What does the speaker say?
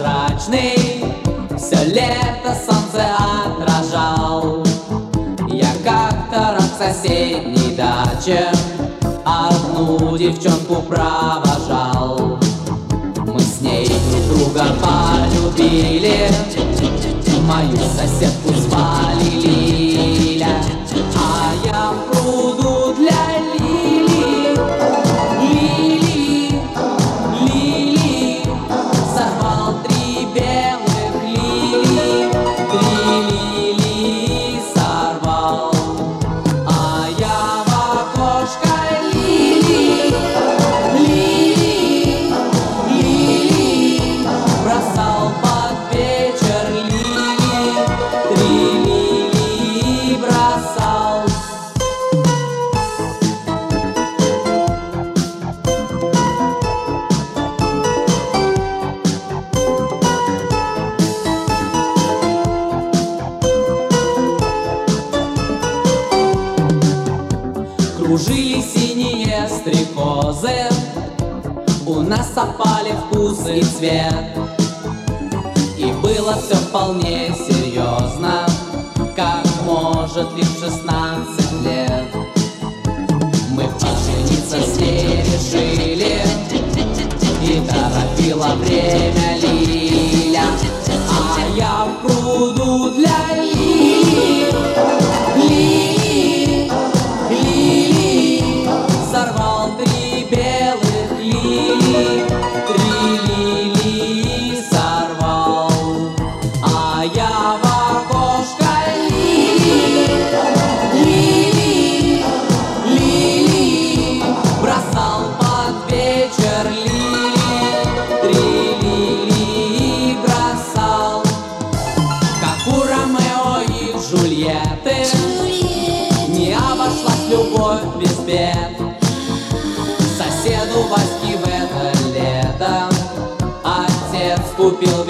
прозрачный, все лето солнце отражал. Я как-то раз в соседней даче одну девчонку провожал. Мы с ней друг друга полюбили, мою соседку звали Лиля, а я в пруду для лилий, лилий, сорвал 3 белых лилии, 3 лилии сорвал, а я в окошко лилии бросал под вечер лилии, 3 лилии бросал. Кружили синие стрекозы, у нас совпали вкус и цвет, и было все вполне серьезно, как может лишь 16 лет. Мы пожениться с ней решили, и торопила время Лиля, а я в пруду для лилий, сорвал 3 белых лилии, 3 лилии сорвал, а я в окошко лилии бросал под вечер лилии, 3 лилии бросал. Как у Ромео и Джульетты не обошлась любовь без бед. Соседу Ваське в это лето отец купил